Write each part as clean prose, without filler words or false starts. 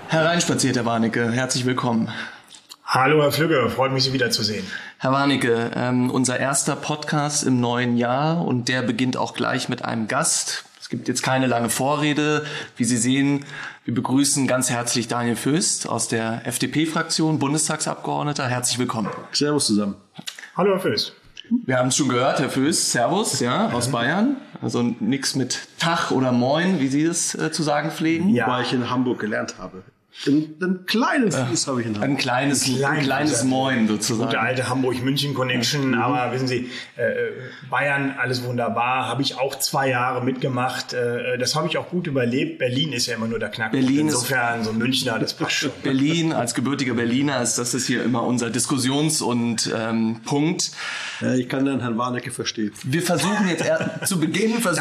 Hereinspaziert, Herr Warnecke. Herzlich willkommen. Hallo, Herr Flügge. Freut mich, Sie wiederzusehen. Herr Warnecke, unser erster Podcast im neuen Jahr und der beginnt auch gleich mit einem Gast. Es gibt jetzt keine lange Vorrede. Wie Sie sehen, wir begrüßen ganz herzlich Daniel Föst aus der FDP-Fraktion, Bundestagsabgeordneter. Herzlich willkommen. Servus zusammen. Hallo, Herr Föst. Wir haben es schon gehört, Herr Föst, Servus, ja, aus Bayern. Also nichts mit Tag oder Moin, wie Sie es zu sagen pflegen. Ja. Weil ich in Hamburg gelernt habe. Ein kleines Fuß habe ich in Hamburg. Ein kleines Moin sozusagen. Gute alte Hamburg-München-Connection. Aber wissen Sie, Bayern, alles wunderbar. Habe ich auch 2 Jahre mitgemacht. Das habe ich auch gut überlebt. Berlin ist ja immer nur der Knackpunkt. Insofern so ein Münchner, das passt schon. Berlin, als gebürtiger Berliner, das ist hier immer unser Diskussions- und Punkt. Ich kann dann Herrn Warnecke verstehen. Wir versuchen jetzt zu Beginn, wir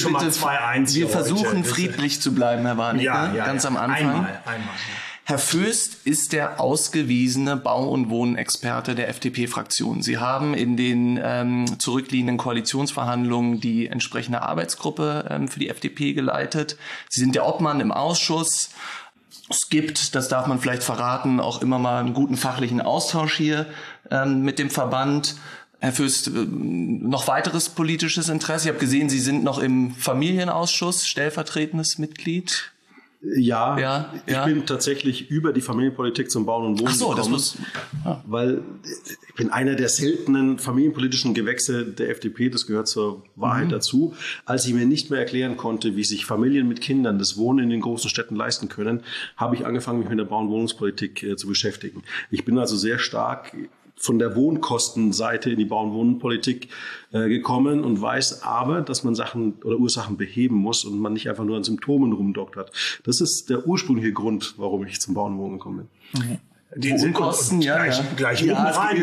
versuchen friedlich zu bleiben, Herr Warnecke, ganz am Anfang. Einmal. Herr Föst ist der ausgewiesene Bau- und Wohnexperte der FDP-Fraktion. Sie haben in den zurückliegenden Koalitionsverhandlungen die entsprechende Arbeitsgruppe für die FDP geleitet. Sie sind der Obmann im Ausschuss. Es gibt, das darf man vielleicht verraten, auch immer mal einen guten fachlichen Austausch hier mit dem Verband. Herr Föst, noch weiteres politisches Interesse? Ich habe gesehen, Sie sind noch im Familienausschuss, stellvertretendes Mitglied. Ja, ich bin tatsächlich über die Familienpolitik zum Bauen und Wohnen gekommen, weil ich bin einer der seltenen familienpolitischen Gewächse der FDP, das gehört zur Wahrheit dazu. Als ich mir nicht mehr erklären konnte, wie sich Familien mit Kindern das Wohnen in den großen Städten leisten können, habe ich angefangen, mich mit der Bau- und Wohnungspolitik zu beschäftigen. Ich bin also sehr stark von der Wohnkostenseite in die Bau- und Wohnpolitik gekommen und weiß aber, dass man Sachen oder Ursachen beheben muss und man nicht einfach nur an Symptomen rumdoktert. Das ist der ursprüngliche Grund, warum ich zum Bau- und Wohnen gekommen bin. Die Wohnkosten, gleich mit rein.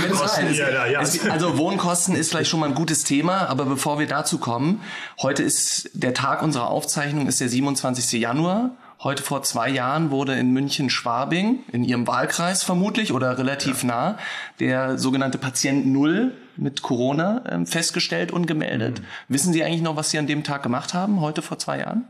Also Wohnkosten ist vielleicht schon mal ein gutes Thema, aber bevor wir dazu kommen, heute ist der Tag unserer Aufzeichnung, ist der 27. Januar. Heute vor 2 Jahren wurde in München-Schwabing, in Ihrem Wahlkreis vermutlich oder relativ nah, der sogenannte Patient Null mit Corona festgestellt und gemeldet. Wissen Sie eigentlich noch, was Sie an dem Tag gemacht haben, heute vor 2 Jahren?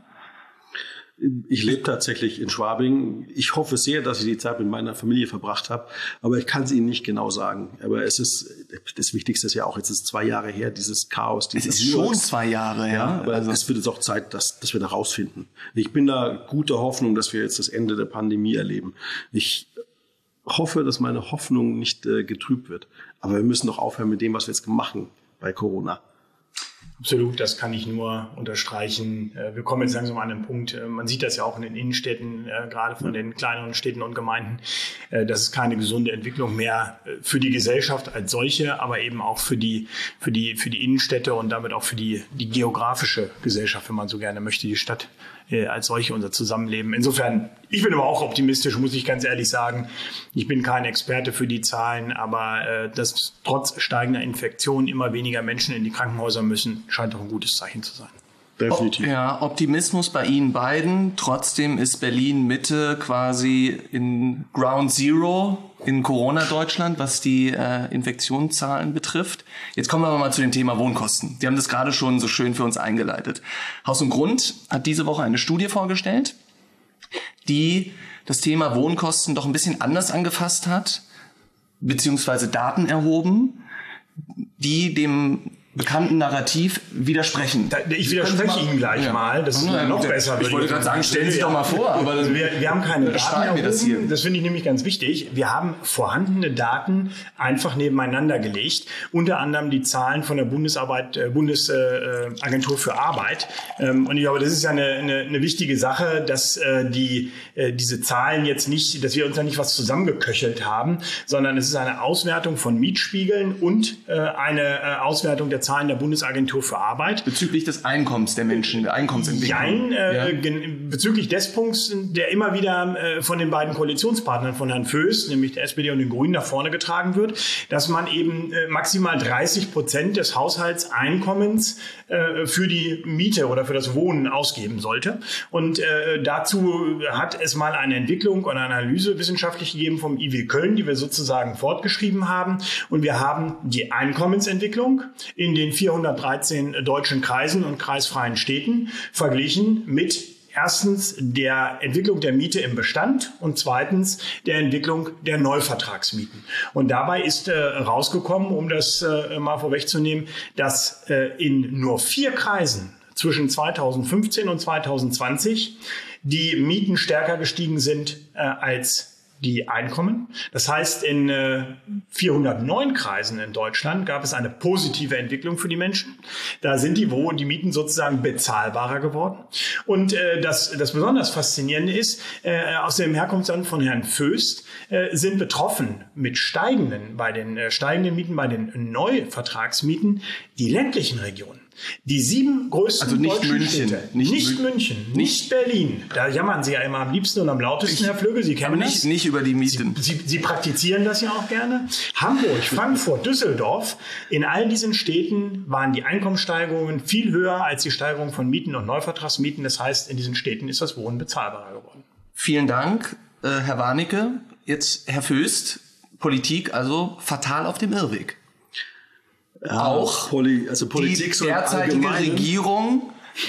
Ich lebe tatsächlich in Schwabing. Ich hoffe sehr, dass ich die Zeit mit meiner Familie verbracht habe, aber ich kann es Ihnen nicht genau sagen. Aber es ist, das Wichtigste ist ja auch, jetzt ist 2 Jahre her, dieses Chaos. Es ist schon 2 Jahre her. Ja, aber es wird jetzt auch Zeit, dass wir da rausfinden. Ich bin da guter Hoffnung, dass wir jetzt das Ende der Pandemie erleben. Ich hoffe, dass meine Hoffnung nicht getrübt wird. Aber wir müssen doch aufhören mit dem, was wir jetzt machen bei Corona. Absolut, das kann ich nur unterstreichen. Wir kommen jetzt langsam an den Punkt, man sieht das ja auch in den Innenstädten, gerade von den kleineren Städten und Gemeinden, das ist keine gesunde Entwicklung mehr für die Gesellschaft als solche, aber eben auch für die Innenstädte und damit auch für die geografische Gesellschaft, wenn man so gerne möchte, die Stadt als solche, unser Zusammenleben. Insofern, ich bin aber auch optimistisch, muss ich ganz ehrlich sagen. Ich bin kein Experte für die Zahlen, aber dass trotz steigender Infektionen immer weniger Menschen in die Krankenhäuser müssen, scheint doch ein gutes Zeichen zu sein. Definitiv. Ja, Optimismus bei Ihnen beiden. Trotzdem ist Berlin Mitte quasi in Ground Zero in Corona-Deutschland, was die Infektionszahlen betrifft. Jetzt kommen wir aber mal zu dem Thema Wohnkosten. Sie haben das gerade schon so schön für uns eingeleitet. Haus und Grund hat diese Woche eine Studie vorgestellt, die das Thema Wohnkosten doch ein bisschen anders angefasst hat, beziehungsweise Daten erhoben, die dem bekannten Narrativ widersprechen. Ich widerspreche Ihnen gleich mal. Das ist noch besser. Ich wollte gerade sagen, stellen Sie doch mal vor. Aber wir haben keine Daten erhoben. Das das finde ich nämlich ganz wichtig. Wir haben vorhandene Daten einfach nebeneinander gelegt. Unter anderem die Zahlen von der Bundesagentur für Arbeit. Und ich glaube, das ist ja eine wichtige Sache, dass diese Zahlen jetzt nicht, dass wir uns da nicht was zusammengeköchelt haben, sondern es ist eine Auswertung von Mietspiegeln und eine Auswertung der Zahlen der Bundesagentur für Arbeit. Bezüglich des Einkommens der Menschen, der Einkommensentwicklung. Bezüglich des Punkts, der immer wieder von den beiden Koalitionspartnern von Herrn Föst, nämlich der SPD und den Grünen, nach vorne getragen wird, dass man eben maximal 30% des Haushaltseinkommens für die Miete oder für das Wohnen ausgeben sollte. Und dazu hat es mal eine Entwicklung und eine Analyse wissenschaftlich gegeben vom IW Köln, die wir sozusagen fortgeschrieben haben. Und wir haben die Einkommensentwicklung in den 413 deutschen Kreisen und kreisfreien Städten verglichen mit erstens der Entwicklung der Miete im Bestand und zweitens der Entwicklung der Neuvertragsmieten. Und dabei ist rausgekommen, um das mal vorwegzunehmen, dass in nur 4 Kreisen zwischen 2015 und 2020 die Mieten stärker gestiegen sind als die Einkommen. Das heißt, in 409 Kreisen in Deutschland gab es eine positive Entwicklung für die Menschen. Da sind die Mieten sozusagen bezahlbarer geworden. Und das besonders Faszinierende ist, aus dem Herkunftsland von Herrn Voest sind betroffen mit bei den steigenden Mieten, bei den Neuvertragsmieten, die ländlichen Regionen. Die 7 größten deutschen Städte. Nicht München, nicht Berlin. Da jammern Sie ja immer am liebsten und am lautesten, Herr Flöge. Sie kennen das. Nicht über die Mieten. Sie praktizieren das ja auch gerne. Hamburg, Frankfurt, Düsseldorf. In all diesen Städten waren die Einkommenssteigerungen viel höher als die Steigerung von Mieten und Neuvertragsmieten. Das heißt, in diesen Städten ist das Wohnen bezahlbarer geworden. Vielen Dank, Herr Warnecke. Jetzt Herr Voest. Politik also fatal auf dem Irrweg. Ja, auch Politik die derzeitige Regierung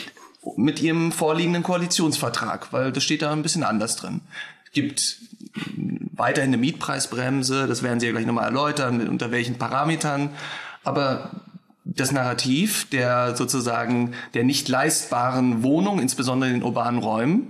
mit ihrem vorliegenden Koalitionsvertrag, weil das steht da ein bisschen anders drin. Es gibt weiterhin eine Mietpreisbremse, das werden Sie ja gleich nochmal erläutern, unter welchen Parametern, aber das Narrativ der nicht leistbaren Wohnung, insbesondere in den urbanen Räumen,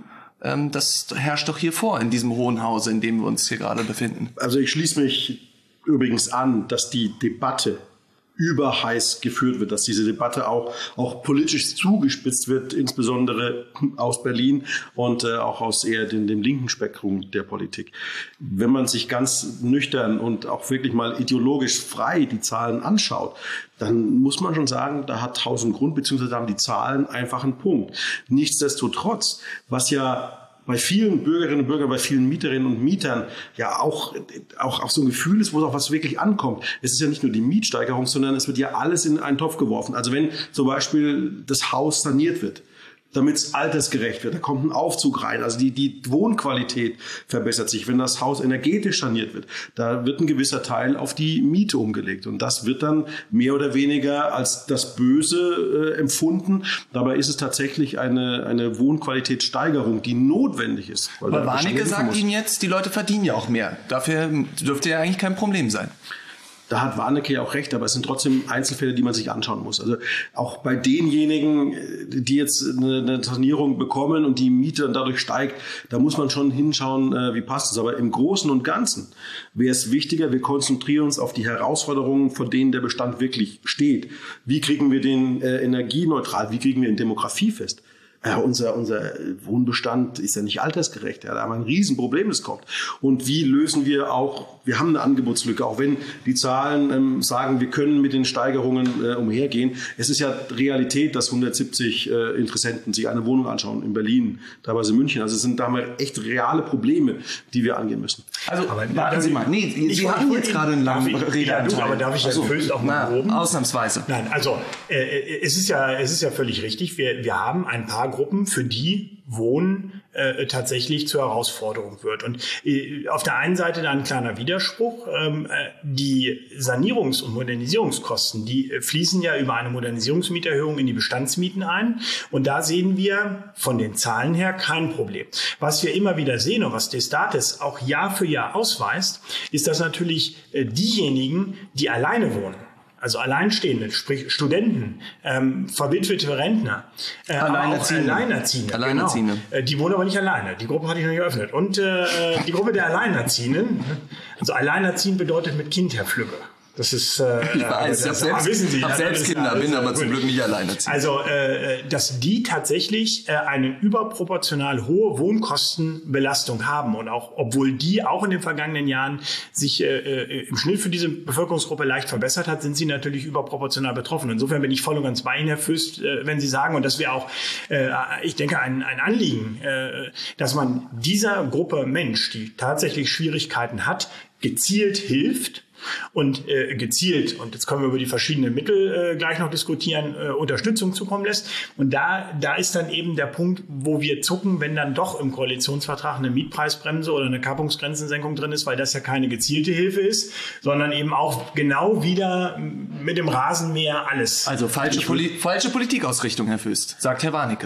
das herrscht doch hier vor in diesem Hohen Hause, in dem wir uns hier gerade befinden. Also ich schließe mich übrigens an, dass die Debatte überheiß geführt wird, dass diese Debatte auch politisch zugespitzt wird, insbesondere aus Berlin und auch aus eher dem linken Spektrum der Politik. Wenn man sich ganz nüchtern und auch wirklich mal ideologisch frei die Zahlen anschaut, dann muss man schon sagen, da hat Haus und Grund, beziehungsweise haben die Zahlen einfach einen Punkt. Nichtsdestotrotz, was ja bei vielen Bürgerinnen und Bürgern, bei vielen Mieterinnen und Mietern ja auch so ein Gefühl ist, wo es auch was wirklich ankommt. Es ist ja nicht nur die Mietsteigerung, sondern es wird ja alles in einen Topf geworfen. Also wenn zum Beispiel das Haus saniert wird, damit es altersgerecht wird, da kommt ein Aufzug rein. Also die Wohnqualität verbessert sich. Wenn das Haus energetisch saniert wird, da wird ein gewisser Teil auf die Miete umgelegt. Und das wird dann mehr oder weniger als das Böse empfunden. Dabei ist es tatsächlich eine Wohnqualitätssteigerung, die notwendig ist. Aber Warnecke sagt Ihnen jetzt, die Leute verdienen ja auch mehr. Dafür dürfte ja eigentlich kein Problem sein. Da hat Warnecke ja auch recht, aber es sind trotzdem Einzelfälle, die man sich anschauen muss. Also auch bei denjenigen, die jetzt eine Sanierung bekommen und die Miete dann dadurch steigt, da muss man schon hinschauen, wie passt es. Aber im Großen und Ganzen wäre es wichtiger, wir konzentrieren uns auf die Herausforderungen, vor denen der Bestand wirklich steht. Wie kriegen wir den energieneutral? Wie kriegen wir ihn demografiefest? Unser Wohnbestand ist ja nicht altersgerecht. Ja, da haben wir ein Riesenproblem, das kommt. Und wie lösen wir wir haben eine Angebotslücke, auch wenn die Zahlen sagen, wir können mit den Steigerungen umhergehen. Es ist ja Realität, dass 170 Interessenten sich eine Wohnung anschauen in Berlin, teilweise in München. Also da haben wir echt reale Probleme, die wir angehen müssen. Also warten Sie mal. Nee, Sie haben jetzt gerade einen langen Redeanteil. Aber darf ich Herrn Voest auch mal proben? Ausnahmsweise. Nein, also es ist ja völlig richtig. Wir haben ein paar Gruppen, für die Wohnen tatsächlich zur Herausforderung wird. Und auf der einen Seite da ein kleiner Widerspruch. Die Sanierungs- und Modernisierungskosten, die fließen ja über eine Modernisierungsmieterhöhung in die Bestandsmieten ein. Und da sehen wir von den Zahlen her kein Problem. Was wir immer wieder sehen und was Destatis auch Jahr für Jahr ausweist, ist, dass natürlich diejenigen, die alleine wohnen, also Alleinstehende, sprich Studenten, verwitwete Rentner, Alleinerziehende. Genau. Die wohnen aber nicht alleine. Die Gruppe hatte ich noch nicht eröffnet. Und die Gruppe der Alleinerziehenden, also Alleinerziehend bedeutet mit Kind, Herr Flügge. Das ist, ich weiß, ich habe selbst Kinder, bin aber zum Glück nicht alleinerziehend. Also, dass die tatsächlich eine überproportional hohe Wohnkostenbelastung haben und auch, obwohl die auch in den vergangenen Jahren sich im Schnitt für diese Bevölkerungsgruppe leicht verbessert hat, sind sie natürlich überproportional betroffen. Insofern bin ich voll und ganz bei Ihnen, Herr Voest, wenn Sie sagen, und das wäre auch, ich denke, ein Anliegen, dass man dieser Gruppe Mensch, die tatsächlich Schwierigkeiten hat, gezielt hilft. Und gezielt, und jetzt können wir über die verschiedenen Mittel gleich noch diskutieren, Unterstützung zukommen lässt. Und da ist dann eben der Punkt, wo wir zucken, wenn dann doch im Koalitionsvertrag eine Mietpreisbremse oder eine Kappungsgrenzensenkung drin ist, weil das ja keine gezielte Hilfe ist, sondern eben auch genau wieder mit dem Rasenmäher alles. Also falsche Politikausrichtung, Herr Voest, sagt Herr Warnecke.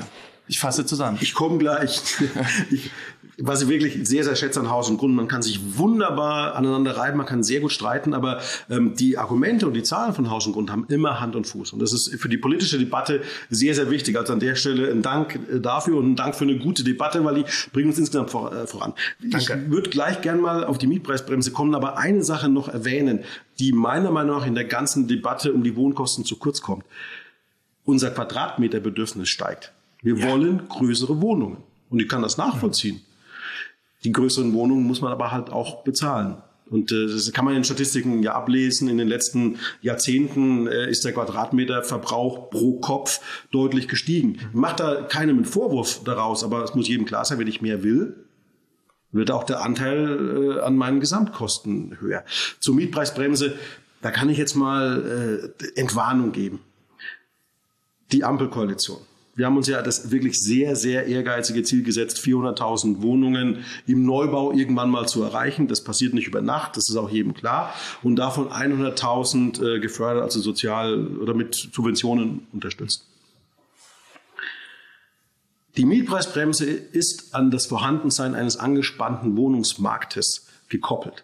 Ich fasse zusammen. Ich komme gleich. Was ich wirklich sehr, sehr schätze an Haus und Grund, man kann sich wunderbar aneinander reiben, man kann sehr gut streiten, aber die Argumente und die Zahlen von Haus und Grund haben immer Hand und Fuß. Und das ist für die politische Debatte sehr, sehr wichtig. Also an der Stelle ein Dank dafür und ein Dank für eine gute Debatte, weil die bringen uns insgesamt voran. Danke. Ich würde gleich gern mal auf die Mietpreisbremse kommen, aber eine Sache noch erwähnen, die meiner Meinung nach in der ganzen Debatte um die Wohnkosten zu kurz kommt. Unser Quadratmeterbedürfnis steigt. Wir wollen größere Wohnungen. Und ich kann das nachvollziehen. Die größeren Wohnungen muss man aber halt auch bezahlen. Und das kann man in Statistiken ja ablesen. In den letzten Jahrzehnten ist der Quadratmeterverbrauch pro Kopf deutlich gestiegen. Ich mache da keinem einen Vorwurf daraus, aber es muss jedem klar sein, wenn ich mehr will, wird auch der Anteil an meinen Gesamtkosten höher. Zur Mietpreisbremse, da kann ich jetzt mal Entwarnung geben. Die Ampelkoalition. Wir haben uns ja das wirklich sehr, sehr ehrgeizige Ziel gesetzt, 400.000 Wohnungen im Neubau irgendwann mal zu erreichen. Das passiert nicht über Nacht, das ist auch jedem klar. Und davon 100.000 gefördert, also sozial oder mit Subventionen unterstützt. Die Mietpreisbremse ist an das Vorhandensein eines angespannten Wohnungsmarktes gekoppelt.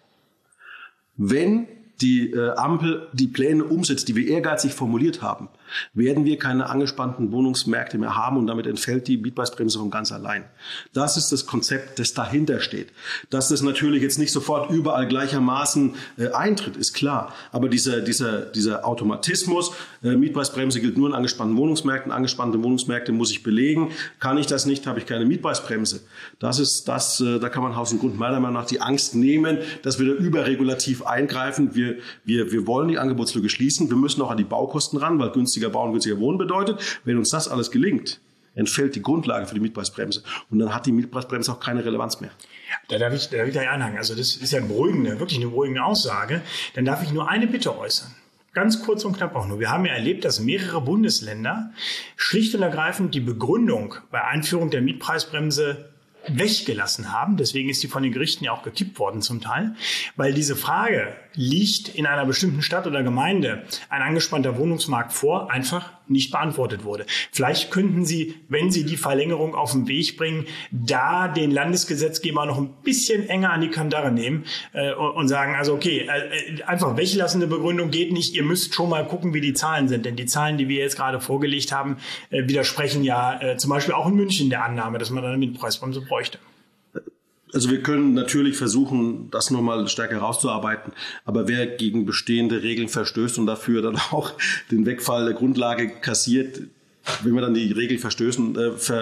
Wenn die Ampel die Pläne umsetzt, die wir ehrgeizig formuliert haben, werden wir keine angespannten Wohnungsmärkte mehr haben und damit entfällt die Mietpreisbremse von ganz allein. Das ist das Konzept, das dahinter steht. Dass das natürlich jetzt nicht sofort überall gleichermaßen eintritt, ist klar. Aber dieser Automatismus, Mietpreisbremse gilt nur in angespannten Wohnungsmärkten, angespannte Wohnungsmärkte muss ich belegen. Kann ich das nicht, habe ich keine Mietpreisbremse. Das ist das, da kann man Haus und Grund meiner Meinung nach die Angst nehmen, dass wir da überregulativ eingreifen. Wir wollen die Angebotslücke schließen. Wir müssen auch an die Baukosten ran, weil günstiger Bauen, günstiger Wohnen bedeutet. Wenn uns das alles gelingt, entfällt die Grundlage für die Mietpreisbremse. Und dann hat die Mietpreisbremse auch keine Relevanz mehr. Da darf ich gleich einhaken. Also das ist ja wirklich eine beruhigende Aussage. Dann darf ich nur eine Bitte äußern. Ganz kurz und knapp auch nur. Wir haben ja erlebt, dass mehrere Bundesländer schlicht und ergreifend die Begründung bei Einführung der Mietpreisbremse weggelassen haben. Deswegen ist die von den Gerichten ja auch gekippt worden zum Teil. Weil diese Frage, liegt in einer bestimmten Stadt oder Gemeinde ein angespannter Wohnungsmarkt vor, einfach nicht beantwortet wurde. Vielleicht könnten Sie, wenn Sie die Verlängerung auf den Weg bringen, da den Landesgesetzgeber noch ein bisschen enger an die Kandare nehmen und sagen, also okay, einfach weglassende Begründung geht nicht. Ihr müsst schon mal gucken, wie die Zahlen sind. Denn die Zahlen, die wir jetzt gerade vorgelegt haben, widersprechen ja zum Beispiel auch in München der Annahme, dass man dann eine Mietpreisbremse bräuchte. Also wir können natürlich versuchen, das nochmal stärker herauszuarbeiten. Aber wer gegen bestehende Regeln verstößt und dafür dann auch den Wegfall der Grundlage kassiert, wenn wir dann die Regelverstößen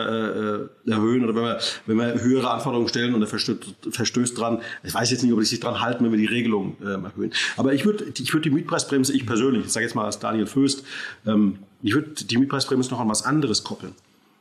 erhöhen oder wenn wir höhere Anforderungen stellen und er verstößt dran, ich weiß jetzt nicht, ob die sich dran halten, wenn wir die Regelung erhöhen. Aber ich würde die Mietpreisbremse, ich persönlich, ich sage jetzt mal als Daniel Föst, ich würde die Mietpreisbremse noch an was anderes koppeln.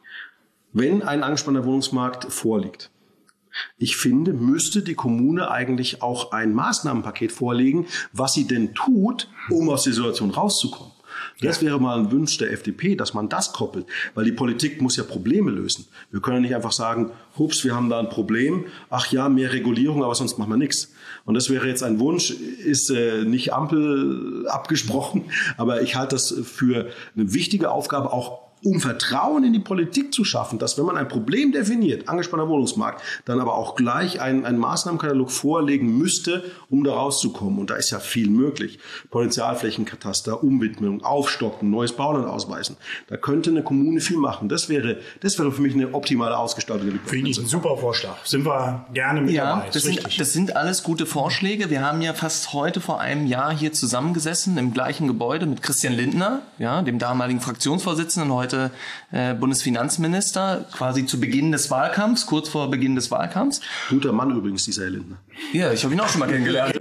Wenn ein angespannter Wohnungsmarkt vorliegt, ich finde, müsste die Kommune eigentlich auch ein Maßnahmenpaket vorlegen, was sie denn tut, um aus der Situation rauszukommen. Das wäre mal ein Wunsch der FDP, dass man das koppelt, weil die Politik muss ja Probleme lösen. Wir können nicht einfach sagen, hups, wir haben da ein Problem, ach ja, mehr Regulierung, aber sonst machen wir nichts. Und das wäre jetzt ein Wunsch, ist nicht Ampel abgesprochen, aber ich halte das für eine wichtige Aufgabe, auch um Vertrauen in die Politik zu schaffen, dass wenn man ein Problem definiert, angespannter Wohnungsmarkt, dann aber auch gleich einen Maßnahmenkatalog vorlegen müsste, um da rauszukommen. Und da ist ja viel möglich. Potenzialflächenkataster, Umwidmung, Aufstocken, neues Bauland ausweisen. Da könnte eine Kommune viel machen. Das wäre für mich eine optimale Ausgestaltung. Finde ich ein super Vorschlag. Sind wir gerne mit dabei. Das sind alles gute Vorschläge. Wir haben ja fast heute vor einem Jahr hier zusammengesessen im gleichen Gebäude mit Christian Lindner, ja, dem damaligen Fraktionsvorsitzenden, heute Bundesfinanzminister, quasi zu Beginn des Wahlkampfs, kurz vor Beginn des Wahlkampfs. Guter Mann übrigens, dieser Herr Lindner. Ja, ich habe ihn auch schon mal kennengelernt.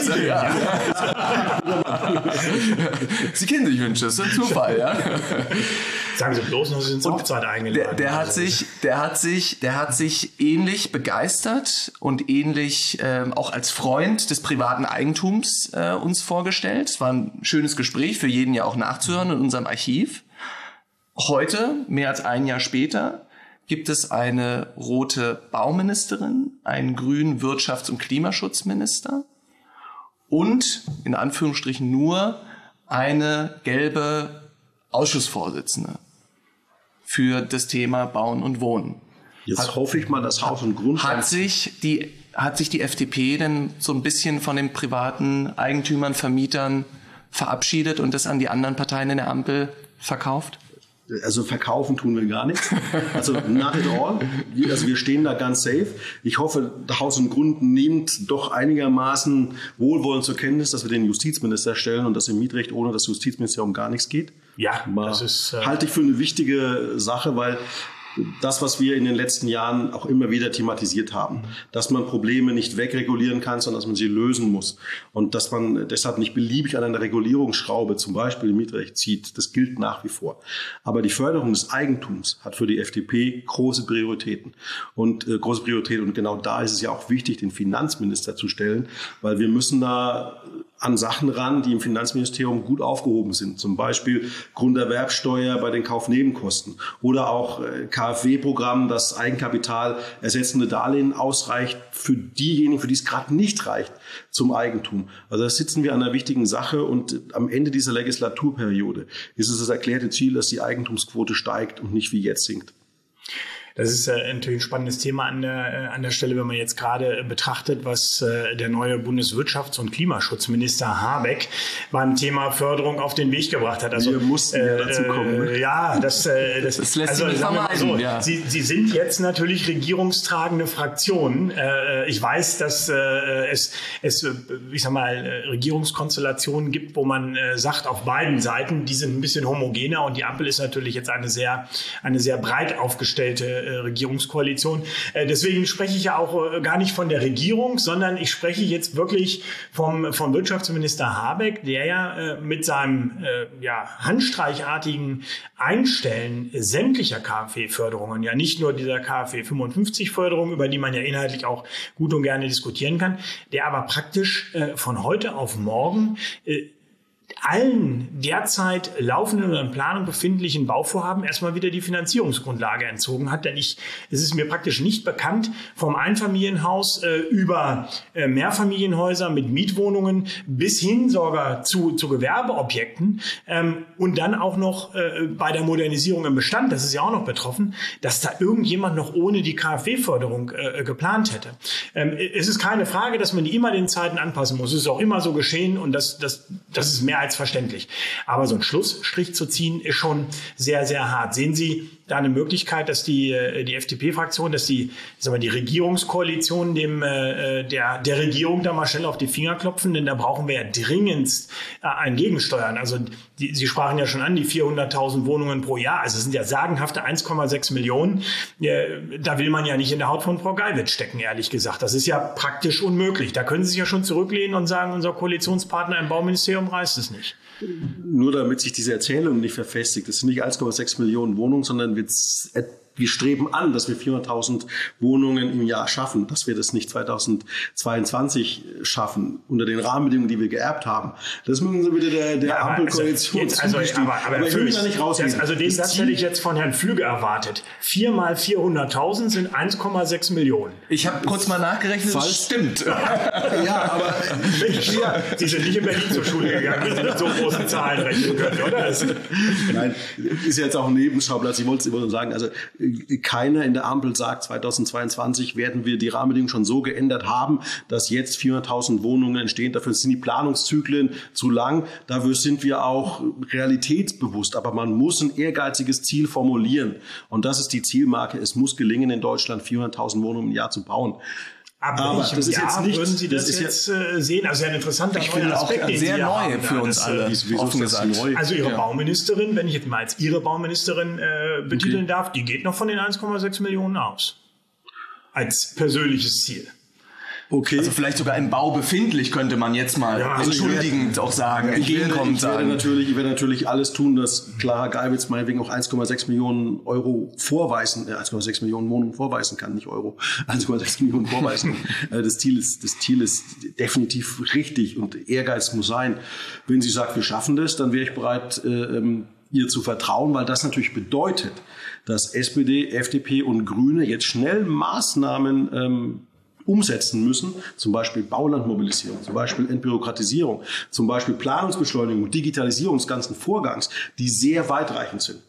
Sie kennen sich, Wünsche, das ist ein Zufall, ja. Sagen Sie bloß noch, Sie sind zur Hochzeit eingeladen. Der hat sich ähnlich begeistert und ähnlich auch als Freund des privaten Eigentums uns vorgestellt. Es war ein schönes Gespräch, für jeden ja auch nachzuhören in unserem Archiv. Heute, mehr als ein Jahr später, gibt es eine rote Bauministerin, einen grünen Wirtschafts- und Klimaschutzminister und in Anführungsstrichen nur eine gelbe Ausschussvorsitzende. für das Thema Bauen und Wohnen. Jetzt hoffe ich mal, dass Haus und Grund... Hat sich die FDP denn so ein bisschen von den privaten Eigentümern, Vermietern verabschiedet und das an die anderen Parteien in der Ampel verkauft? Also verkaufen tun wir gar nichts. Also not at all. Also wir stehen da ganz safe. Ich hoffe, Haus und Grund nimmt doch einigermaßen wohlwollend zur Kenntnis, dass wir den Justizminister stellen und dass im Mietrecht ohne das Justizministerium gar nichts geht. Ja, das ist... halte ich für eine wichtige Sache, weil das, was wir in den letzten Jahren auch immer wieder thematisiert haben, dass man Probleme nicht wegregulieren kann, sondern dass man sie lösen muss. Und dass man deshalb nicht beliebig an einer Regulierungsschraube, zum Beispiel im Mietrecht, zieht, das gilt nach wie vor. Aber die Förderung des Eigentums hat für die FDP große Prioritäten. Und genau da ist es ja auch wichtig, den Finanzminister zu stellen, weil wir müssen da an Sachen ran, die im Finanzministerium gut aufgehoben sind. Zum Beispiel Grunderwerbsteuer bei den Kaufnebenkosten oder auch KfW-Programm, das Eigenkapital ersetzende Darlehen ausreicht für diejenigen, für die es gerade nicht reicht zum Eigentum. Also da sitzen wir an einer wichtigen Sache und am Ende dieser Legislaturperiode ist es das erklärte Ziel, dass die Eigentumsquote steigt und nicht wie jetzt sinkt. Das ist natürlich ein spannendes Thema an der Stelle, wenn man jetzt gerade betrachtet, was der neue Bundeswirtschafts- und Klimaschutzminister Habeck beim Thema Förderung auf den Weg gebracht hat. Also, wir mussten dazu kommen. Ja, das lässt sich nicht vermeiden. So, ja. Sie sind jetzt natürlich regierungstragende Fraktion. Ich weiß, dass es Regierungskonstellationen gibt, wo man sagt, auf beiden Seiten, die sind ein bisschen homogener und die Ampel ist natürlich jetzt eine sehr breit aufgestellte Regierungskoalition. Deswegen spreche ich ja auch gar nicht von der Regierung, sondern ich spreche jetzt wirklich vom Wirtschaftsminister Habeck, der ja mit seinem handstreichartigen Einstellen sämtlicher KfW-Förderungen, ja nicht nur dieser KfW 55-Förderung, über die man ja inhaltlich auch gut und gerne diskutieren kann, der aber praktisch von heute auf morgen allen derzeit laufenden oder in Planung befindlichen Bauvorhaben erstmal wieder die Finanzierungsgrundlage entzogen hat. Denn es ist mir praktisch nicht bekannt, vom Einfamilienhaus über Mehrfamilienhäuser mit Mietwohnungen bis hin sogar zu Gewerbeobjekten und dann auch noch bei der Modernisierung im Bestand, das ist ja auch noch betroffen, dass da irgendjemand noch ohne die KfW-Förderung geplant hätte. Es ist keine Frage, dass man die immer den Zeiten anpassen muss. Es ist auch immer so geschehen und das ist mehr als verständlich. Aber so einen Schlussstrich zu ziehen, ist schon sehr, sehr hart. Sehen Sie da eine Möglichkeit, dass die FDP-Fraktion, dass die Regierungskoalition der Regierung da mal schnell auf die Finger klopfen? Denn da brauchen wir ja dringendst ein Gegensteuern. Also Sie sprachen ja schon an, die 400.000 Wohnungen pro Jahr. Also es sind ja sagenhafte 1,6 Millionen. Da will man ja nicht in der Haut von Frau Geiwitz stecken, ehrlich gesagt. Das ist ja praktisch unmöglich. Da können Sie sich ja schon zurücklehnen und sagen, unser Koalitionspartner im Bauministerium reißt es nicht. Nur damit sich diese Erzählung nicht verfestigt. Das sind nicht 1,6 Millionen Wohnungen, sondern wir streben an, dass wir 400.000 Wohnungen im Jahr schaffen, dass wir das nicht 2022 schaffen, unter den Rahmenbedingungen, die wir geerbt haben. Das müssen Sie bitte der Ampelkoalition zustimmen. Aber ich will da nicht rausgehen. Also den Satz hätte ich jetzt von Herrn Flügge erwartet. 4 mal 400.000 sind 1,6 Millionen. Ich habe kurz mal nachgerechnet, das stimmt. Ja, aber Sie sind nicht in Berlin zur Schule gegangen, wenn Sie mit so großen Zahlen rechnen können, oder? Nein, ist jetzt auch ein Nebenschauplatz. Ich wollte es immer nur sagen, also keiner in der Ampel sagt, 2022 werden wir die Rahmenbedingungen schon so geändert haben, dass jetzt 400.000 Wohnungen entstehen. Dafür sind die Planungszyklen zu lang. Dafür sind wir auch realitätsbewusst. Aber man muss ein ehrgeiziges Ziel formulieren. Und das ist die Zielmarke. Es muss gelingen, in Deutschland 400.000 Wohnungen im Jahr zu bauen. Aber das ist jetzt nicht, würden Sie das jetzt sehen? Also ein interessanter Aspekt, den sehr Sie neu haben, für uns alle. Offen gesagt. Also Ihre Bauministerin, wenn ich jetzt mal als Ihre Bauministerin betiteln darf, die geht noch von den 1,6 Millionen aus. Als persönliches Ziel. Okay. Also vielleicht sogar im Bau befindlich, könnte man jetzt mal entschuldigend auch sagen, entgegenkommend sagen. Ich werde natürlich alles tun, dass Clara Geiwitz meinetwegen auch 1,6 Millionen Euro vorweisen, 1,6 Millionen Wohnungen vorweisen kann, nicht Euro, 1,6 Millionen vorweisen. Das Ziel ist definitiv richtig und Ehrgeiz muss sein. Wenn sie sagt, wir schaffen das, dann wäre ich bereit, ihr zu vertrauen, weil das natürlich bedeutet, dass SPD, FDP und Grüne jetzt schnell Maßnahmen umsetzen müssen, zum Beispiel Baulandmobilisierung, zum Beispiel Entbürokratisierung, zum Beispiel Planungsbeschleunigung, Digitalisierung des ganzen Vorgangs, die sehr weitreichend sind.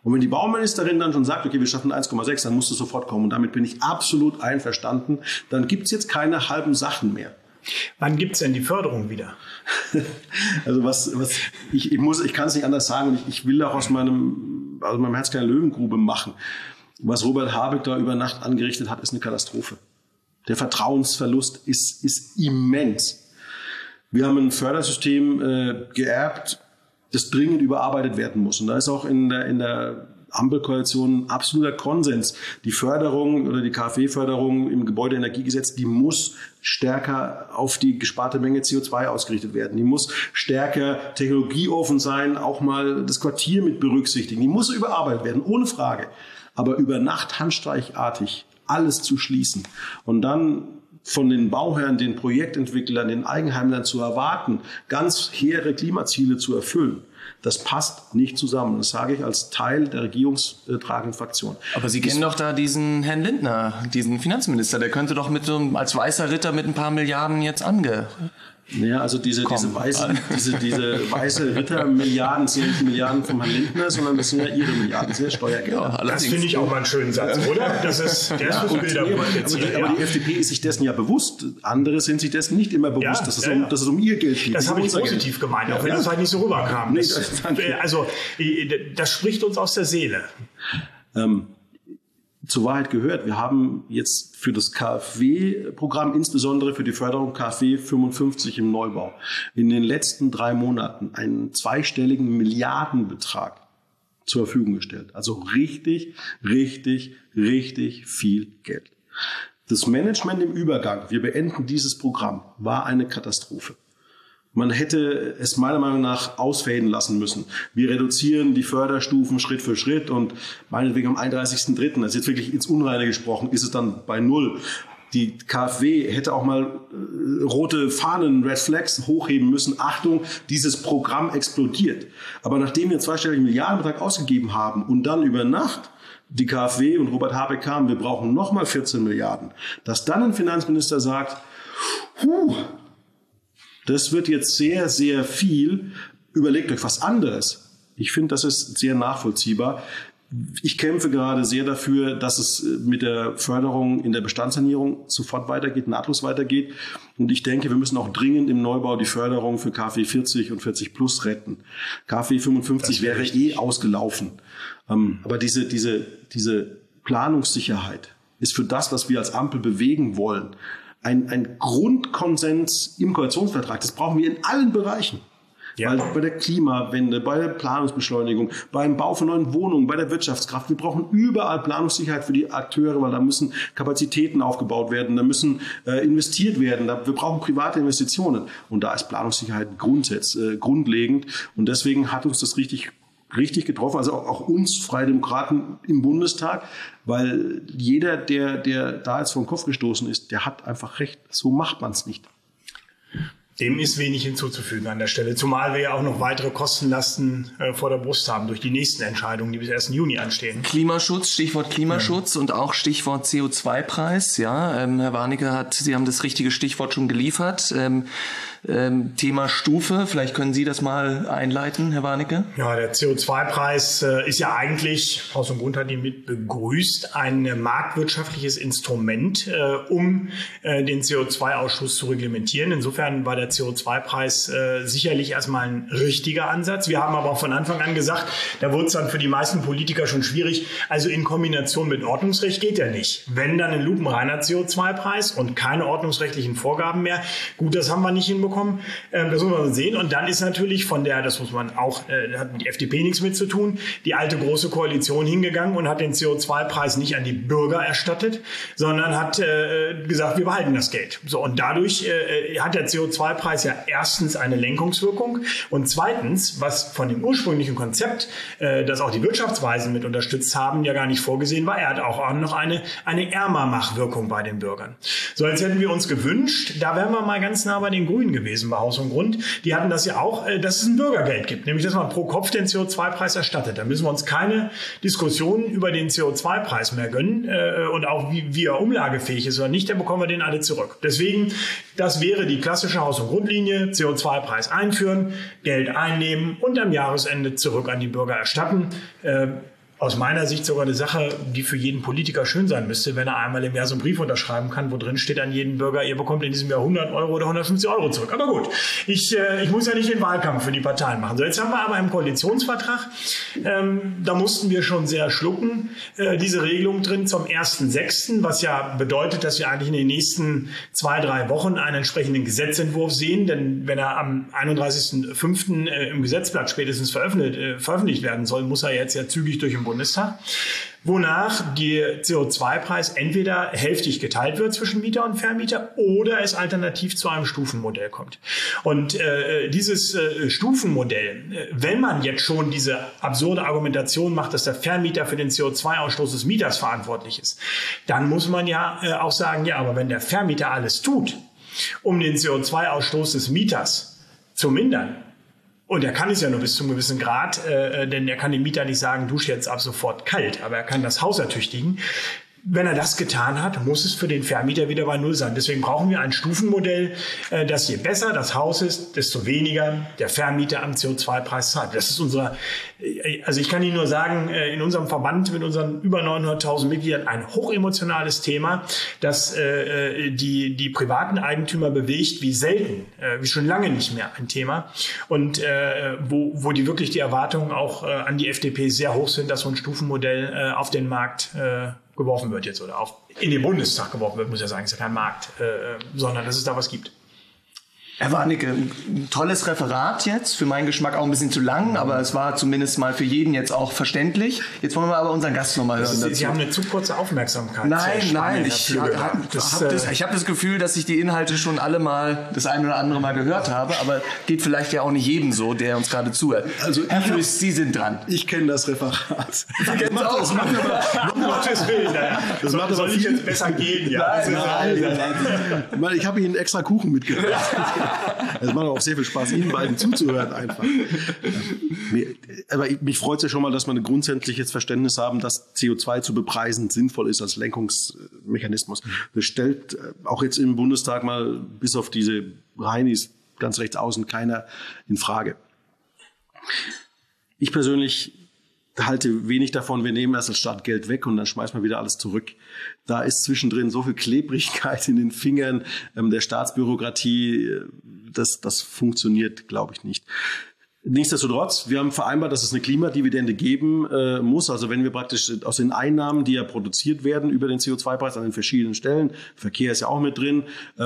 Und wenn die Bauministerin dann schon sagt, okay, wir schaffen 1,6, dann musst du sofort kommen. Und damit bin ich absolut einverstanden. Dann gibt es jetzt keine halben Sachen mehr. Wann gibt es denn die Förderung wieder? Also ich kann es nicht anders sagen. Ich will auch aus meinem Herz keine Löwengrube machen. Was Robert Habeck da über Nacht angerichtet hat, ist eine Katastrophe. Der Vertrauensverlust ist immens. Wir haben ein Fördersystem geerbt, das dringend überarbeitet werden muss. Und da ist auch in der Ampelkoalition absoluter Konsens. Die Förderung oder die KfW-Förderung im Gebäudeenergiegesetz, die muss stärker auf die gesparte Menge CO2 ausgerichtet werden. Die muss stärker technologieoffen sein, auch mal das Quartier mit berücksichtigen. Die muss überarbeitet werden, ohne Frage. Aber über Nacht handstreichartig alles zu schließen und dann von den Bauherren, den Projektentwicklern, den Eigenheimlern zu erwarten, ganz hehre Klimaziele zu erfüllen, das passt nicht zusammen. Das sage ich als Teil der regierungstragenden Fraktion. Aber Sie kennen doch da diesen Herrn Lindner, diesen Finanzminister. Der könnte doch als weißer Ritter mit ein paar Milliarden jetzt Naja, also diese weiße Rittermilliarden sind nicht die Milliarden von Herrn Lindner, sondern das sind ja Ihre Milliarden, das sind ja Steuergelder. Ja, das finde ich auch mal einen schönen Satz, oder? Der ist fürs Bilderbuch. Aber die FDP ist sich dessen ja bewusst. Andere sind sich dessen nicht immer bewusst, dass es um ihr Geld geht. Das habe ich positiv gemeint, auch wenn das halt nicht so rüberkam. Das spricht uns aus der Seele. Zur Wahrheit gehört, wir haben jetzt für das KfW-Programm, insbesondere für die Förderung KfW 55 im Neubau, in den letzten 3 Monaten einen zweistelligen Milliardenbetrag zur Verfügung gestellt. Also richtig, richtig, richtig viel Geld. Das Management im Übergang, wir beenden dieses Programm, war eine Katastrophe. Man hätte es meiner Meinung nach ausfaden lassen müssen. Wir reduzieren die Förderstufen Schritt für Schritt und meinetwegen am 31.03., das ist jetzt wirklich ins Unreine gesprochen, ist es dann bei 0. Die KfW hätte auch mal rote Fahnen, Red Flags hochheben müssen. Achtung, dieses Programm explodiert. Aber nachdem wir einen zweistelligen Milliardenbetrag ausgegeben haben und dann über Nacht die KfW und Robert Habeck kamen, wir brauchen nochmal 14 Milliarden, dass dann ein Finanzminister sagt, das wird jetzt sehr, sehr viel. Überlegt euch was anderes. Ich finde, das ist sehr nachvollziehbar. Ich kämpfe gerade sehr dafür, dass es mit der Förderung in der Bestandssanierung sofort weitergeht, nahtlos weitergeht. Und ich denke, wir müssen auch dringend im Neubau die Förderung für KfW 40 und 40 Plus retten. KfW 55 wäre ausgelaufen. Aber diese Planungssicherheit ist für das, was wir als Ampel bewegen wollen, ein Grundkonsens im Koalitionsvertrag. Das brauchen wir in allen Bereichen. Ja. Weil bei der Klimawende, bei der Planungsbeschleunigung, beim Bau von neuen Wohnungen, bei der Wirtschaftskraft, wir brauchen überall Planungssicherheit für die Akteure, weil da müssen Kapazitäten aufgebaut werden, da müssen investiert werden, wir brauchen private Investitionen. Und da ist Planungssicherheit grundlegend. Und deswegen hat uns das richtig getroffen, also auch uns Freie Demokraten im Bundestag, weil jeder, der da jetzt vor den Kopf gestoßen ist, der hat einfach recht. So macht man es nicht. Dem ist wenig hinzuzufügen an der Stelle, zumal wir ja auch noch weitere Kostenlasten vor der Brust haben durch die nächsten Entscheidungen, die bis 1. Juni anstehen. Klimaschutz, Stichwort Klimaschutz und auch Stichwort CO2-Preis. Ja, Herr Warnecke Sie haben das richtige Stichwort schon geliefert. Thema Stufe, vielleicht können Sie das mal einleiten, Herr Warnecke? Ja, der CO2-Preis ist ja eigentlich, Haus und Grund hat ihn mit begrüßt, ein marktwirtschaftliches Instrument, um den CO2-Ausstoß zu reglementieren. Insofern war der CO2-Preis sicherlich erstmal ein richtiger Ansatz. Wir haben aber auch von Anfang an gesagt, da wurde es dann für die meisten Politiker schon schwierig. Also in Kombination mit Ordnungsrecht geht der nicht. Wenn dann ein lupenreiner CO2-Preis und keine ordnungsrechtlichen Vorgaben mehr, gut, das haben wir nicht hinbekommen. Das muss man sehen. Und dann ist natürlich das muss man auch, da hat die FDP nichts mit zu tun, die alte Große Koalition hingegangen und hat den CO2-Preis nicht an die Bürger erstattet, sondern hat gesagt, wir behalten das Geld. So, und dadurch hat der CO2-Preis ja erstens eine Lenkungswirkung und zweitens, was von dem ursprünglichen Konzept, das auch die Wirtschaftsweisen mit unterstützt haben, ja gar nicht vorgesehen war. Er hat auch noch eine Ärmermachwirkung bei den Bürgern. So, jetzt hätten wir uns gewünscht, da wären wir mal ganz nah bei den Grünen gewesen bei Haus und Grund. Die hatten das ja auch, dass es ein Bürgergeld gibt, nämlich dass man pro Kopf den CO2-Preis erstattet. Da müssen wir uns keine Diskussionen über den CO2-Preis mehr gönnen und auch wie er umlagefähig ist oder nicht, dann bekommen wir den alle zurück. Deswegen, das wäre die klassische Haus- und Grundlinie, CO2-Preis einführen, Geld einnehmen und am Jahresende zurück an die Bürger erstatten. aus meiner Sicht sogar eine Sache, die für jeden Politiker schön sein müsste, wenn er einmal im Jahr so einen Brief unterschreiben kann, wo drin steht an jeden Bürger, ihr bekommt in diesem Jahr 100 Euro oder 150 Euro zurück. Aber gut, ich muss ja nicht den Wahlkampf für die Parteien machen. So, jetzt haben wir aber im Koalitionsvertrag, da mussten wir schon sehr schlucken, diese Regelung drin zum 1.6., was ja bedeutet, dass wir eigentlich in den nächsten 2-3 Wochen einen entsprechenden Gesetzentwurf sehen, denn wenn er am 31.05. Im Gesetzblatt spätestens veröffentlicht werden soll, muss er jetzt ja zügig durch den Bundestag, wonach der CO2-Preis entweder hälftig geteilt wird zwischen Mieter und Vermieter oder es alternativ zu einem Stufenmodell kommt. Und dieses Stufenmodell, wenn man jetzt schon diese absurde Argumentation macht, dass der Vermieter für den CO2-Ausstoß des Mieters verantwortlich ist, dann muss man ja auch sagen, ja, aber wenn der Vermieter alles tut, um den CO2-Ausstoß des Mieters zu mindern, und er kann es ja nur bis zu einem gewissen Grad, denn er kann dem Mieter nicht sagen, dusch jetzt ab sofort kalt, aber er kann das Haus ertüchtigen. Wenn er das getan hat, muss es für den Vermieter wieder bei Null sein. Deswegen brauchen wir ein Stufenmodell, dass je besser das Haus ist, desto weniger der Vermieter am CO2-Preis zahlt. Das ist also ich kann Ihnen nur sagen, in unserem Verband mit unseren über 900.000 Mitgliedern ein hochemotionales Thema, das die privaten Eigentümer bewegt, wie selten, wie schon lange nicht mehr ein Thema. Und wo die wirklich die Erwartungen auch an die FDP sehr hoch sind, dass so ein Stufenmodell auf den Markt geworfen wird jetzt oder in den Bundestag geworfen wird, muss ja sagen, ist ja kein Markt, sondern dass es da was gibt. Herr Warnecke, ein tolles Referat jetzt, für meinen Geschmack auch ein bisschen zu lang, aber es war zumindest mal für jeden jetzt auch verständlich. Jetzt wollen wir aber unseren Gast nochmal hören dazu. Sie haben eine zu kurze Aufmerksamkeit. Nein, ich habe das Gefühl, dass ich die Inhalte schon alle mal das eine oder andere Mal gehört habe, aber geht vielleicht ja auch nicht jedem so, der uns gerade zuhört. Also Herr Flüß, Sie sind dran. Ich kenne das Referat. Sie kennen es auch. Das macht aber soll ich jetzt besser gehen? Ja. Nein. Ich habe Ihnen extra Kuchen mitgebracht. Es macht auch sehr viel Spaß, Ihnen beiden zuzuhören einfach. Aber mich freut es ja schon mal, dass wir ein grundsätzliches Verständnis haben, dass CO2 zu bepreisen sinnvoll ist als Lenkungsmechanismus. Das stellt auch jetzt im Bundestag mal bis auf diese Heinis ganz rechts außen keiner in Frage. Ich persönlich halte wenig davon, wir nehmen erst als Staat Geld weg und dann schmeißen wir wieder alles zurück. Da ist zwischendrin so viel Klebrigkeit in den Fingern der Staatsbürokratie, das funktioniert, glaube ich, nicht. Nichtsdestotrotz, wir haben vereinbart, dass es eine Klimadividende geben muss. Also wenn wir praktisch aus den Einnahmen, die ja produziert werden über den CO2-Preis an den verschiedenen Stellen, Verkehr ist ja auch mit drin,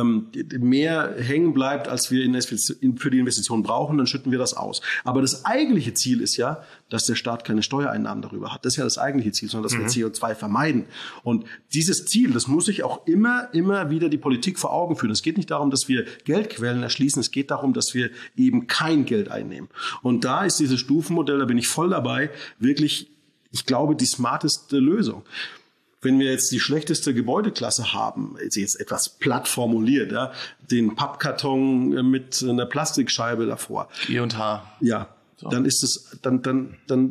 mehr hängen bleibt, als wir für die Investition brauchen, dann schütten wir das aus. Aber das eigentliche Ziel ist ja, dass der Staat keine Steuereinnahmen darüber hat. Das ist ja das eigentliche Ziel, sondern dass wir CO2 vermeiden. Und dieses Ziel, das muss sich auch immer wieder die Politik vor Augen führen. Es geht nicht darum, dass wir Geldquellen erschließen. Es geht darum, dass wir eben kein Geld einnehmen. Und da ist dieses Stufenmodell, da bin ich voll dabei, wirklich, ich glaube, die smarteste Lösung. Wenn wir jetzt die schlechteste Gebäudeklasse haben, jetzt etwas platt formuliert, ja, den Pappkarton mit einer Plastikscheibe davor. G&H. Ja, so. Dann ist es, dann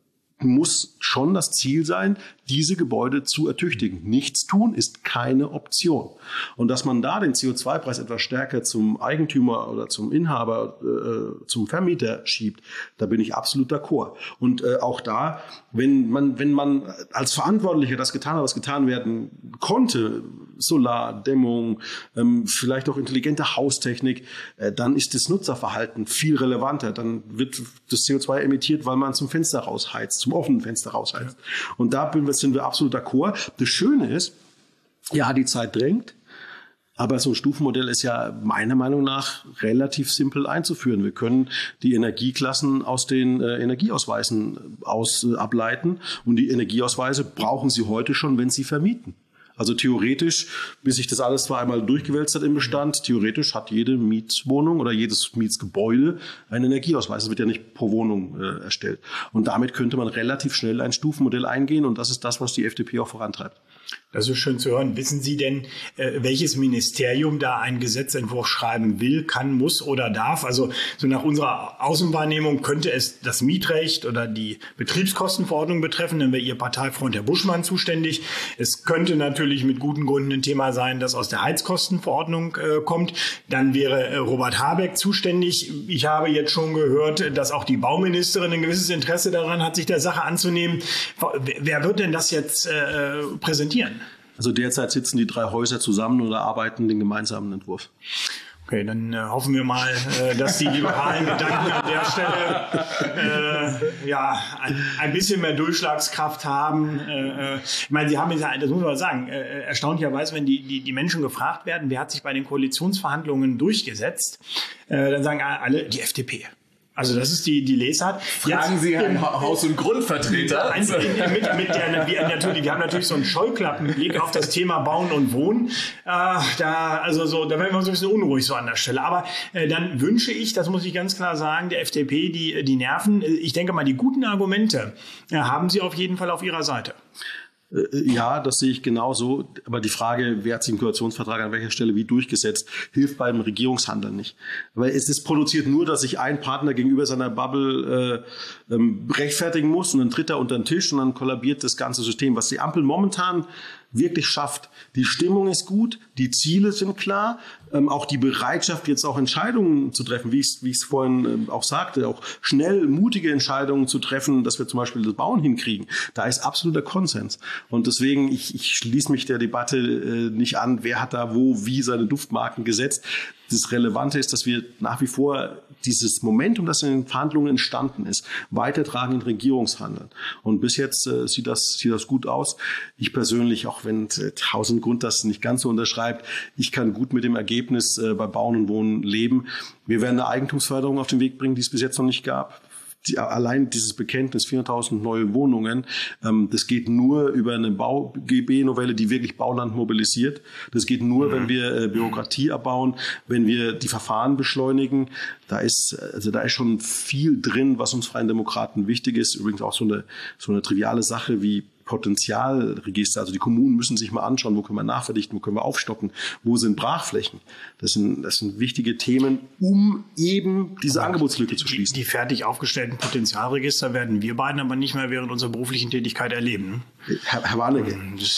muss schon das Ziel sein, diese Gebäude zu ertüchtigen. Nichts tun ist keine Option. Und dass man da den CO2-Preis etwas stärker zum Eigentümer oder zum Inhaber, zum Vermieter schiebt, da bin ich absolut d'accord. Und auch da, wenn man als Verantwortlicher das getan hat, was getan werden konnte, Solardämmung, vielleicht auch intelligente Haustechnik, dann ist das Nutzerverhalten viel relevanter. Dann wird das CO2 emittiert, weil man zum Fenster rausheizt, zum offenen Fenster rausheizt. Ja. Und da sind wir absolut d'accord. Das Schöne ist, ja, die Zeit drängt, aber so ein Stufenmodell ist ja meiner Meinung nach relativ simpel einzuführen. Wir können die Energieklassen aus den Energieausweisen ableiten und die Energieausweise brauchen Sie heute schon, wenn Sie vermieten. Also theoretisch, bis sich das alles zwar einmal durchgewälzt hat im Bestand, theoretisch hat jede Mietswohnung oder jedes Mietsgebäude einen Energieausweis. Das wird ja nicht pro Wohnung erstellt. Und damit könnte man relativ schnell ein Stufenmodell eingehen und das ist das, was die FDP auch vorantreibt. Das ist schön zu hören. Wissen Sie denn, welches Ministerium da einen Gesetzentwurf schreiben will, kann, muss oder darf? Also so nach unserer Außenwahrnehmung könnte es das Mietrecht oder die Betriebskostenverordnung betreffen, dann wäre Ihr Parteifreund Herr Buschmann zuständig. Es könnte natürlich natürlich mit guten Gründen ein Thema sein, das aus der Heizkostenverordnung kommt. Dann wäre Robert Habeck zuständig. Ich habe jetzt schon gehört, dass auch die Bauministerin ein gewisses Interesse daran hat, sich der Sache anzunehmen. Wer wird denn das jetzt präsentieren? Also derzeit sitzen die 3 Häuser zusammen und erarbeiten den gemeinsamen Entwurf. Okay, dann hoffen wir mal, dass die liberalen Gedanken an der Stelle ein bisschen mehr Durchschlagskraft haben. Ich meine, Sie haben, das muss man sagen, erstaunlicherweise, wenn die Menschen gefragt werden, wer hat sich bei den Koalitionsverhandlungen durchgesetzt, dann sagen alle die FDP. Also das ist die Lesart. Fragen Sie einen Haus- und Grundvertreter. Wir haben natürlich so einen Scheuklappenblick auf das Thema Bauen und Wohnen. Da werden wir so ein bisschen unruhig so an der Stelle. Aber dann wünsche ich, das muss ich ganz klar sagen, der FDP die Nerven. Ich denke mal, die guten Argumente haben Sie auf jeden Fall auf Ihrer Seite. Ja, das sehe ich genauso. Aber die Frage, wer hat sich im Koalitionsvertrag an welcher Stelle wie durchgesetzt, hilft beim Regierungshandeln nicht. Weil es ist produziert nur, dass sich ein Partner gegenüber seiner Bubble rechtfertigen muss und dann tritt er unter den Tisch und dann kollabiert das ganze System. Was die Ampel momentan wirklich schafft. Die Stimmung ist gut, die Ziele sind klar, auch die Bereitschaft, jetzt auch Entscheidungen zu treffen, wie ich es vorhin auch sagte, auch schnell mutige Entscheidungen zu treffen, dass wir zum Beispiel das Bauen hinkriegen. Da ist absoluter Konsens. Und deswegen, ich schließe mich der Debatte nicht an, wer hat da wo, wie seine Duftmarken gesetzt. Das Relevante ist, dass wir nach wie vor dieses Momentum, das in den Verhandlungen entstanden ist, weitertragen in Regierungshandeln. Und bis jetzt sieht das gut aus. Ich persönlich, auch wenn Haus und Grund das nicht ganz so unterschreibt, ich kann gut mit dem Ergebnis bei Bauen und Wohnen leben. Wir werden eine Eigentumsförderung auf den Weg bringen, die es bis jetzt noch nicht gab. Allein dieses Bekenntnis 4.000 neue Wohnungen, das geht nur über eine Bau-GB-Novelle, die wirklich Bauland mobilisiert. Das geht nur, wenn wir Bürokratie abbauen, wenn wir die Verfahren beschleunigen. Da ist schon viel drin, was uns Freien Demokraten wichtig ist. Übrigens auch so eine triviale Sache wie Potenzialregister. Also die Kommunen müssen sich mal anschauen, wo können wir nachverdichten, wo können wir aufstocken, wo sind Brachflächen. Das sind wichtige Themen, um eben diese Angebotslücke zu schließen. Die fertig aufgestellten Potenzialregister werden wir beiden aber nicht mehr während unserer beruflichen Tätigkeit erleben. Herr Warnecke,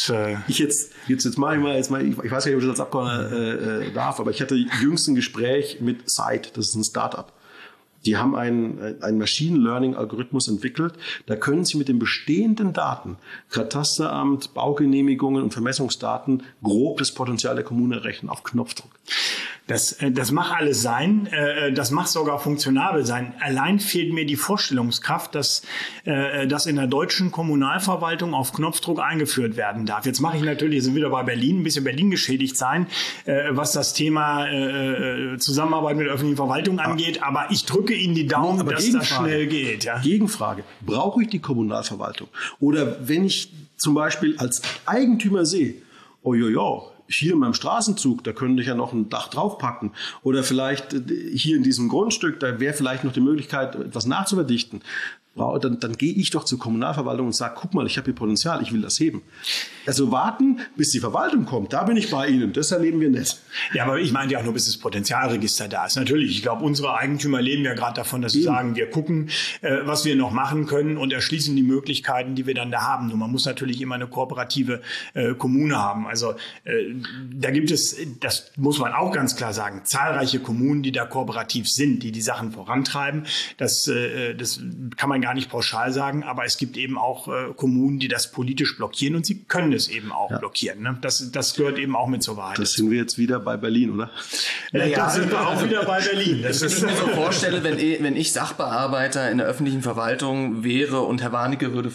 jetzt mache ich mal, ich weiß nicht, ob ich das als Abgeordneter darf, aber ich hatte jüngst ein Gespräch mit Site, das ist ein Start-up. Die haben einen Machine Learning Algorithmus entwickelt. Da können Sie mit den bestehenden Daten, Katasteramt, Baugenehmigungen und Vermessungsdaten, grob das Potenzial der Kommune errechnen auf Knopfdruck. Das mag alles sein, das mag sogar funktionabel sein. Allein fehlt mir die Vorstellungskraft, dass das in der deutschen Kommunalverwaltung auf Knopfdruck eingeführt werden darf. Jetzt mache ich natürlich, sind wieder bei Berlin, ein bisschen Berlin geschädigt sein, was das Thema Zusammenarbeit mit der öffentlichen Verwaltung angeht. Aber ich drücke Ihnen die Daumen, dass das schnell geht. Ja? Gegenfrage. Brauche ich die Kommunalverwaltung? Oder wenn ich zum Beispiel als Eigentümer sehe, hier in meinem Straßenzug, da könnte ich ja noch ein Dach draufpacken. Oder vielleicht hier in diesem Grundstück, da wäre vielleicht noch die Möglichkeit, etwas nachzuverdichten. Dann gehe ich doch zur Kommunalverwaltung und sage, guck mal, ich habe hier Potenzial, ich will das heben. Also warten, bis die Verwaltung kommt, da bin ich bei Ihnen, das erleben wir nicht. Ja, aber ich meinte ja auch nur, bis das Potenzialregister da ist. Natürlich, ich glaube, unsere Eigentümer leben ja gerade davon, dass sie sagen, wir gucken, was wir noch machen können und erschließen die Möglichkeiten, die wir dann da haben. Nur man muss natürlich immer eine kooperative Kommune haben. Also da gibt es, das muss man auch ganz klar sagen, zahlreiche Kommunen, die da kooperativ sind, die Sachen vorantreiben. Das kann man gar nicht pauschal sagen, aber es gibt eben auch Kommunen, die das politisch blockieren und sie können es eben auch blockieren. Ne? Das gehört eben auch mit zur Wahrheit. Das sind wir jetzt wieder bei Berlin, oder? Da sind wir auch wieder bei Berlin. Das ist, ich mir so vorstelle, wenn ich Sachbearbeiter in der öffentlichen Verwaltung wäre und Herr Warnecke würde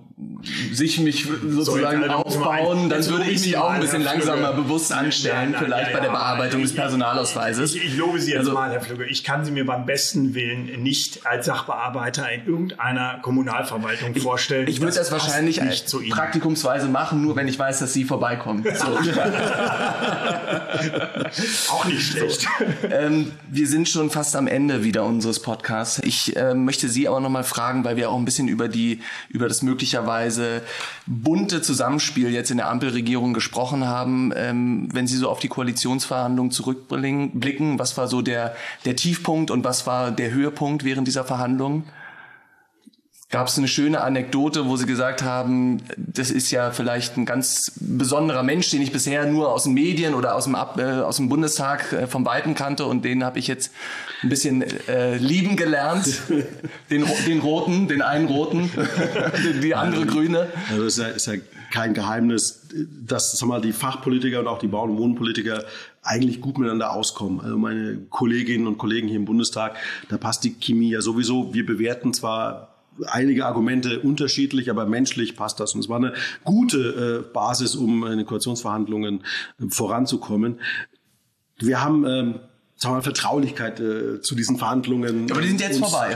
mich sozusagen aufbauen, dann würde ich mich auch ein bisschen langsamer bewusst anstellen, vielleicht bei der Bearbeitung des Personalausweises. Ich lobe Sie jetzt mal, Herr Flügge. Ich kann Sie mir beim besten Willen nicht als Sachbearbeiter in irgendeiner Kommunalverwaltung vorstellen. Ich würde das wahrscheinlich praktikumsweise machen, nur wenn ich weiß, dass Sie vorbeikommen. So. Auch nicht schlecht. Wir sind schon fast am Ende wieder unseres Podcasts. Ich möchte Sie aber noch mal fragen, weil wir auch ein bisschen über das möglicherweise bunte Zusammenspiel jetzt in der Ampelregierung gesprochen haben. Wenn Sie so auf die Koalitionsverhandlungen zurückblicken, was war so der Tiefpunkt und was war der Höhepunkt während dieser Verhandlungen? gab es eine schöne Anekdote, wo Sie gesagt haben, das ist ja vielleicht ein ganz besonderer Mensch, den ich bisher nur aus den Medien oder aus dem Bundestag vom Weitem kannte, und den habe ich jetzt ein bisschen lieben gelernt. Den Roten, den einen Roten, die andere Grüne. Also ist ja kein Geheimnis, dass die Fachpolitiker und auch die Bauern- und Wohnpolitiker eigentlich gut miteinander auskommen. Also meine Kolleginnen und Kollegen hier im Bundestag, da passt die Chemie ja sowieso. Wir bewerten zwar einige Argumente unterschiedlich, aber menschlich passt das. Und es war eine gute Basis, um in den Koalitionsverhandlungen voranzukommen. Wir haben Vertraulichkeit zu diesen Verhandlungen. Aber die sind jetzt vorbei.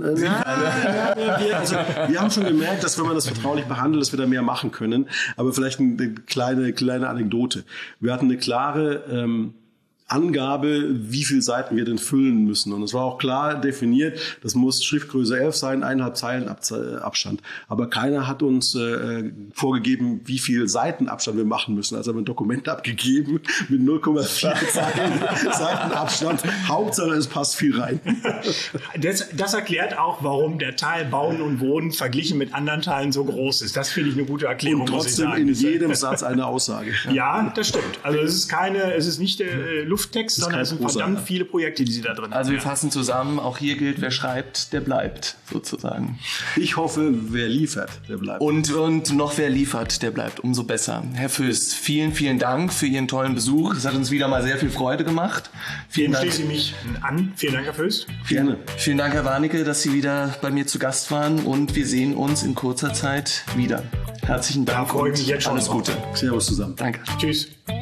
Wir haben schon gemerkt, dass wenn man das vertraulich behandelt, dass wir da mehr machen können. Aber vielleicht eine kleine Anekdote. Wir hatten eine klare Angabe, wie viele Seiten wir denn füllen müssen. Und es war auch klar definiert, das muss Schriftgröße 11 sein, 1,5 Zeilen Abstand. Aber keiner hat uns vorgegeben, wie viel Seiten Abstand wir machen müssen. Also haben wir ein Dokument abgegeben mit 0,4 Seiten Abstand. Hauptsache, es passt viel rein. Das erklärt auch, warum der Teil Bauen und Wohnen verglichen mit anderen Teilen so groß ist. Das finde ich eine gute Erklärung. Und trotzdem in jedem Satz eine Aussage. Ja, das stimmt. Also es ist nicht Lufttext, sondern es sind verdammt viele Projekte, die Sie da drin haben. Also wir fassen zusammen, auch hier gilt, wer schreibt, der bleibt, sozusagen. Ich hoffe, wer liefert, der bleibt. Und noch wer liefert, der bleibt, umso besser. Herr Föst, vielen, vielen Dank für Ihren tollen Besuch. Es hat uns wieder mal sehr viel Freude gemacht. Vielen Dank. Schließe ich mich an. Vielen Dank, Herr Föst. Gerne. Vielen Dank, Herr Warnecke, dass Sie wieder bei mir zu Gast waren, und wir sehen uns in kurzer Zeit wieder. Herzlichen Dank und alles Gute. Servus zusammen. Danke. Tschüss.